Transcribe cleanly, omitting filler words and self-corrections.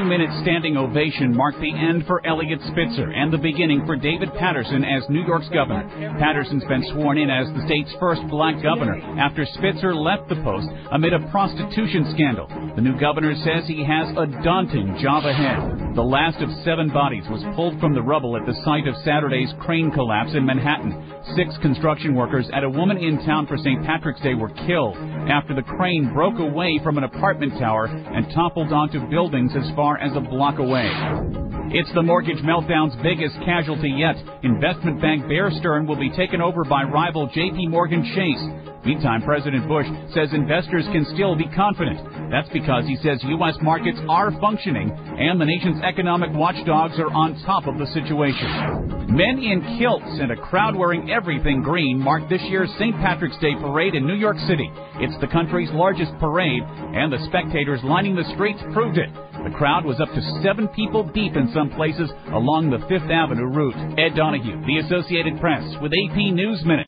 2-minute standing ovation marked the end for Eliot Spitzer and the beginning for David Paterson as New York's governor. Paterson's been sworn in as the state's first black governor after Spitzer left the post amid a prostitution scandal. The new governor says he has a daunting job ahead. The last of 7 bodies was pulled from the rubble at the site of Saturday's crane collapse in Manhattan. 6 construction workers at a Woman in Town for St. Patrick's Day were killed after the crane broke away from an apartment tower and toppled onto buildings as far as a block away. It's the mortgage meltdown's biggest casualty yet. Investment bank Bear Stearns will be taken over by rival J.P. Morgan Chase. Meantime, President Bush says investors can still be confident. That's because he says U.S. markets are functioning and the nation's economic watchdogs are on top of the situation. Men in kilts and a crowd wearing everything green marked this year's St. Patrick's Day parade in New York City. It's the country's largest parade, and the spectators lining the streets proved it. The crowd was up to 7 people deep in some places along the Fifth Avenue route. Ed Donahue, The Associated Press, with AP News Minute.